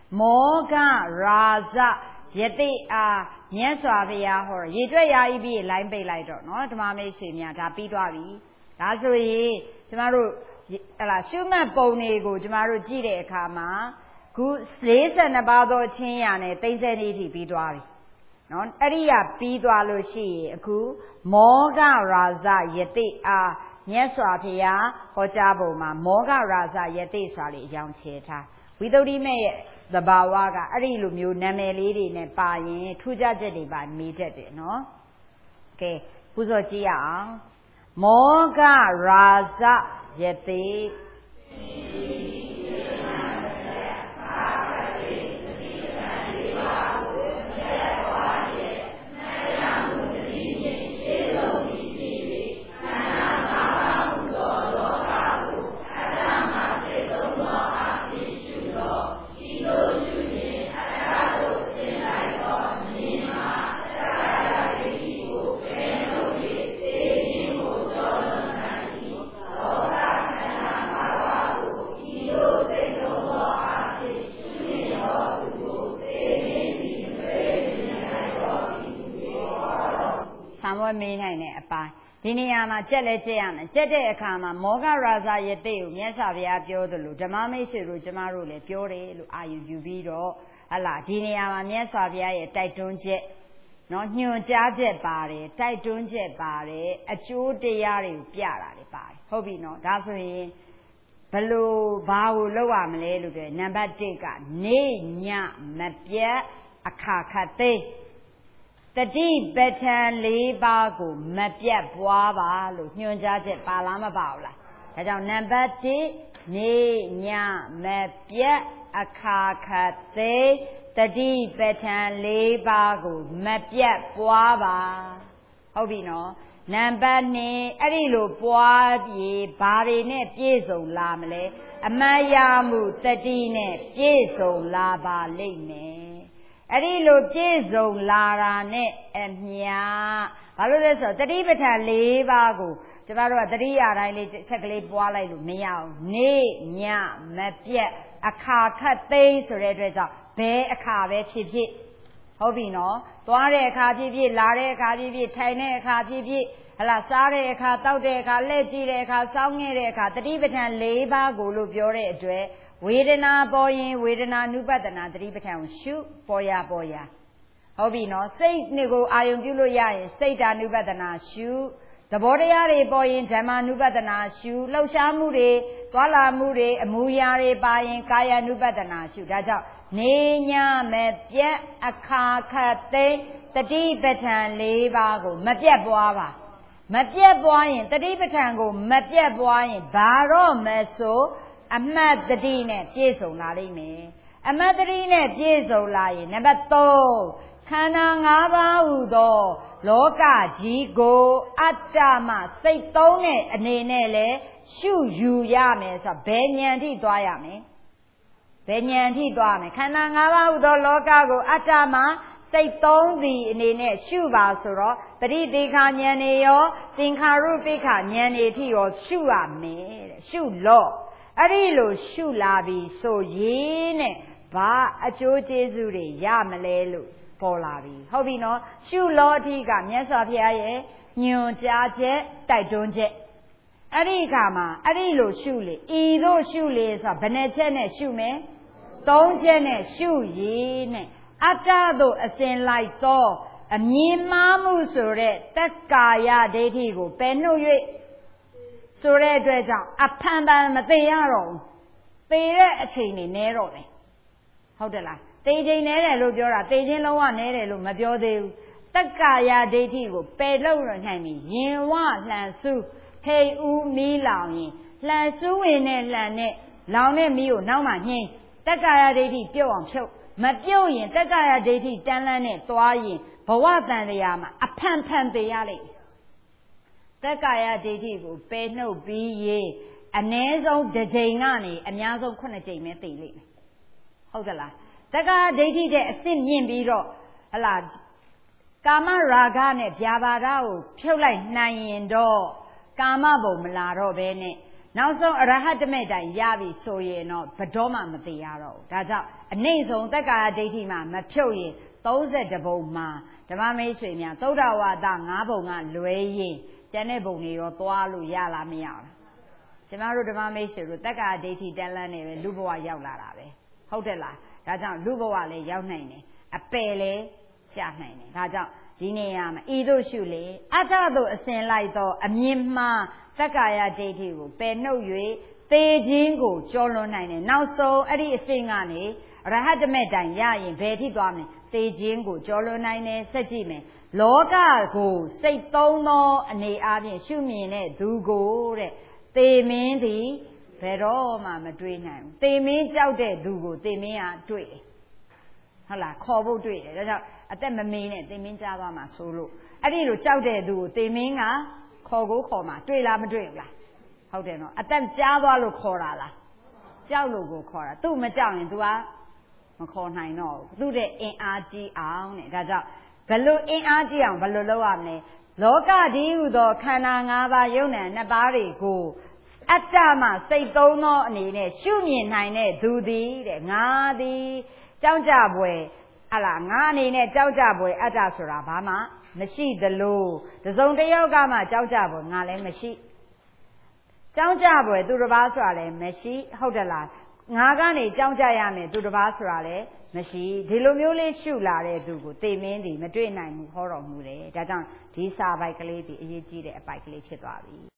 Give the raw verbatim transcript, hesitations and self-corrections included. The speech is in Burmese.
မောဂရာဇယတိအားမြတ်စွာဘုရားဟောရေတွက်ရာဤပြီးလိုင်းပိတ်လိုက်တော့နော်ဓမ္မမိတ်ဆွေများဒါပြီးသွားပြီဒါဆိုရင်ကျမတို့ဟလာရှုမှတ်ပုံတွေကိုကျမတို့ကြည့်တဲ့အခါမှာခု၄၂ပါးသောအချင်းရာနဲ့သိမ့်စဲနေထိပြီးသွားပြီနော်အဲ့ဒီကပြီးသွားလို့ရှိရင်အခုမောဂရာဇယတိအားမြတ်စွာဘုရားဟောကြားပုံမှာမောဂရာဇယတိဆိုတာလေးအကြောင်းချဲထားဝိသုဒ္ဓိမေရဲ့သဘာဝကအဲ့ဒီလိုမျိုးနာမည်လေးတွေနဲ့ပါရင်ထူးခြားချက်တွေပါမေးတတ်တယ်နော်ကဲပူဇော်ကြည့်ရအောင်မောဂရာဇယတိမေးနိုင်တဲ့အပိုင်းဒီနေရာမှာကြက်လဲကြက်ရမယ်ကြက်တဲ့အခါမှာမောဂရာဇယတိကိုမြတ်စွာဘုရားပြောသလိုဓမ္မမိတ်ဆွေတို့ကျမတို့လည်းပြောတယ်လို့အာရုံယူပြီးတော့ဟလာဒီနေရာမှာမြတ်စွာဘုရားရဲ့တိုက်တွန်းချက်နော်ညွှန်ကြားချက်ပါတယ်တိုက်တွန်းချက်ပါတယ်အကျိုးတရားတွေကိုပြတာတွေပါတယ်ဟုတ်ပြီနော်ဒါဆိုရင်ဘလို့ဘာကိုလုပ်ရမလဲလို့ပြောနံပါတ်၁ကနေညမပြတ်အခါခတ်သိတတိပဋ္ဌာန်၄ပါးကိုမပြတ်ပွားပါလို့ညွှန်ကြားချက်ပါလားမပါဘူးလားဒါကြောင့်နံပါတ်၁နေညမပြတ်အခါခတ်သိတတိပဋ္ဌာန်၄ပါးကိုမပြတ်ပွားပါဟုတ်ပြီနော်နံပါတ်၂အဲ့ဒီလိုပွားပြီးဘာတွေနဲ့ပြည့်စုံလာမလဲအမှတ်ရမှုတတိနဲ့ပြည့်စုံလာပါလိမ့်မယ်အဲ့ဒီလိုပြည့်စုံလာတာနဲ့အမြဘာလို့လဲဆိုတော့တတိပဋ္ဌာန်၄ပါးကိုကျမတို့ကတတိယတိုင်းလေးချက်ကလေးပွားလိုက်လို့မရအောင်နေညမပြတ်အခါခတ်သိမ်းဆိုတဲ့အတွက်ကြောင့်ဘယ်အခါပဲဖြစ်ဖြစ်ဟုတ်ပြီနော်သွားတဲ့အခါဖြစ်ဖြစ်လာတဲ့အခါဖြစ်ဖြစ်ထိုင်တဲ့အခါဖြစ်ဖြစ်ဟလာစားတဲ့အခါတောက်တဲ့အခါလက်ကြည့်တဲ့အခါစောင်းခဲ့တဲ့အခါတတိပဋ္ဌာန်၄ပါးကိုလို့ပြောတဲ့အတွက်ဝေဒနာပေါ်ရင်ဝေဒနာနုပဒနာတတိပဋ္ဌာန်ကိုရှုပေါ်ရပေါ်ရဟုတ်ပြီနော်စိတ်နဲ့ကိုအာယုံပြုလို့ရရင်စိတ်ဓာနုပဒနာရှုသဘောတရားတွေပေါ်ရင်ဓမ္မနုပဒနာရှုလှုပ်ရှားမှုတွေသွားလာမှုတွေအမူအရာတွေပါရင်ကာယနုပဒနာရှုဒါကြောင့်နေညမပြတ်အခါခတ်သိတတိပဋ္ဌာန်၄ပါးကိုမပြတ်ပွားပါမပြတ်ပွားရင်တတိပဋ္ဌာန်ကိုမပြတ်ပွားရင်ဘာတော့မဆိုအမှတ်တတိနဲ့ပြည့်စုံလာလိမ့်မယ်အမှတ်တတိနဲ့ပြည့်စုံလာရင်နံပါတ်၃ခန္ဓာ၅ပါးဟူသောလောကကြီးကိုအတ္တမစိတ်သုံးတဲ့အနေနဲ့လဲရှုယူရမယ်ဆိုတော့ဘယ်ဉာဏ်ထိသွားရမယ်ဘယ်ဉာဏ်ထိသွားမယ်ခန္ဓာ၅ပါးဟူသောလောကကိုအတ္တမစိတ်သုံးသည်အနေနဲ့ရှုပါဆိုတော့ပရိသေခာဉာဏ်တွေရောသင်္ခါရုပ္ပခာဉာဏ်တွေထိရောရှုရမယ်တဲ့ရှုလို့အဲ့ဒီလိုရှုလာပြီဆိုရင်နဲ့ဘာအကျိုးကျေးဇူးတွေရမလဲလို့ပေါ်လာပြီဟုတ်ပြီနော်ရှုလို့အထိကမြတ်စွာဘုရားရဲ့ညွှန်ကြားချက်တိုက်တွန်းချက်အဲ့ဒီအခါမှာအဲ့ဒီလိုရှုလေဤသို့ရှုလေဆိုတော့ဘယ်နှချက်နဲ့ရှုမယ်သုံးချက်နဲ့ရှုရည်နဲ့အတ္တသို့အစဉ်လိုက်သောအမြင်မှားမှုဆိုတဲ့တက္ကာယဒိဋ္ဌိကိုပယ်နှုတ်၍ဆိုတဲ့အတွက်ကြောင့်အဖန်ဖန်မသေးရတော့ဘူးသေတဲ့အချိန်နေနဲတော့တယ်ဟုတ်တယ်လားသေချိန်နဲတယ်လို့ပြောတာသေခြင်းလုံးဝနဲတယ်လို့မပြောသေးဘူးတက္ကာယဒိဋ္ဌိကိုပယ်လို့ရနိုင်ပြီရင်ဝလှန်စုထိတ်ဦးမီးလောင်ရင်လှန်စုဝင်နဲ့လှန်နဲ့လောင်တဲ့မီးကိုနောက်မှညှိတက္ကာယဒိဋ္ဌိပြုတ်အောင်ဖြုတ်မပြုတ်ရင်တက္ကာယဒိဋ္ဌိတန်းလန်းနဲ့သွားရင်ဘဝတန်တရားမှာအဖန်ဖန်သေးရလိမ့်တက္ကာယဒိဋ္ဌိကိုပယ်နှုတ်ပြီးရေးအ ਨੇ ဆုံးတစ်ကြိမ်ကနေအများဆုံးခုနှစ်ကြိမ်ပဲသိလိမ့်မယ်ဟုတ်ကလားတက္ကာယဒိဋ္ဌိတဲ့အစ်စ်မြင့်ပြီးတော့ဟလာကာမရာဂနဲ့ဗျာပါဒကိုဖြုတ်လိုက်နိုင်ရင်တော့ကာမဘုံမလာတော့ဘဲနဲ့နောက်ဆုံးအရဟတမေတိုင်ရပြီဆိုရင်တော့ဘတော်မှမသိရတော့ဘူးဒါကြောင့်အနှိမ့်ဆုံးသက်္ကာယဒိဋ္ဌိမှာမဖြုတ်ရင်သုံးဆယ်တဘုံမှာဓမ္မမိတ်ဆွေများသုဒ္ဓဝါဒငါးဘုံကလွဲရင်ကျန်တဲ့ဘုံတွေရောသွားလို့ရလားမရဘူးကျမတို့ဓမ္မမိတ်ဆွေတို့သက်္ကာယဒိဋ္ဌိတက်လန်းနေပဲလူဘဝရောက်လာတာပဲဟုတ်တယ်လားဒါကြောင့်လူဘဝလည်းရောက်နိုင်တယ်အပယ်လည်းကျနိုင်တယ်ဒါကြောင့်ဒီနေရာမှာဤသို့ရှုလေအတ္တသို့အစဉ်လိုက်သောအမြင်မှားသက်္ကာယဒိဋ္ဌိကိုပယ်နှုတ်၍သေခြင်းကိုကျော်လွန်နိုင်တယ်နောက်ဆုံးအဲ့ဒီအစဉ်ကနေရဟတမေတိုင်ရရင်ဘယ်ထိသွားမလဲသေခြင်းကိုကျော်လွန်နိုင်တယ်ဆက်ကြည့်မယ်လောကကိုစိတ်သုံးသောအနေအားဖြင့်ရှုမြင်တဲ့သူကိုတဲ့သေမင်းသည်ဘယ်တော့မှမတွေ့နိုင်ဘူးသေမင်းကြောက်တဲ့သူကိုသေမင်းကတွေ့တယ်ဟုတ်လားခေါ်ဖို့တွေ့တယ်ဒါကြောင့်အသက်မမေးနဲ့သေမင်းကြားသွားမှာဆိုလို့အဲ့ဒီလိုကြောက်တဲ့သူကိုသေမင်းကခေါ်ကိုခေါ်မှာတွေ့လားမတွေ့ဘူးလားဟုတ်တယ်နော်အသက်ကြားသွားလို့ခေါ်တာလားကြောက်လို့ကိုခေါ်တာသူ့မကြောက်ရင် तू ကမခေါ်နိုင်တော့ဘူးသူ့တဲ့အင်အားကြီးအောင်တဲ့ဒါကြောင့်ဘယ်လိုအင်အားကြီးအောင်ဘယ်လိုလုပ်ရမလဲလောကဒီဟုသောခန္ဓာ၅ပါးယုံနာနှစ်ပါးတွေကိုအတ္တမှစိတ်သုံးသောအနေနဲ့ရှုမြင်နိုင်တဲ့သူသည်တဲ့ငါသည်ကြောက်ကြပွယ်ဟလာငါအနေနဲ့ကြောက်ကြပွယ်အတ္တဆိုတာဘာမှမရှိသလိုတစုံတစ်ယောက်ကမှကြောက်ကြပွယ်ငါလည်းမရှိကြောက်ကြပွယ်သူတစ်ပါးဆိုတာလည်းမရှိဟုတ်တယ်လားငါကနေကြောက်ကြရမယ်သူတစ်ပါးဆိုတာလည်းမရှိဒီလိုမျိုးလေးရှုလာတဲ့သူကိုသေမင်းသည်မတွေ့နိုင်ဘူးဟောတော်မူတယ်ဒါကြောင့်ဒီစာပိုက်ကလေးဒီအရေးကြီးတဲ့အပိုက်ကလေးဖြစ်သွားပြီ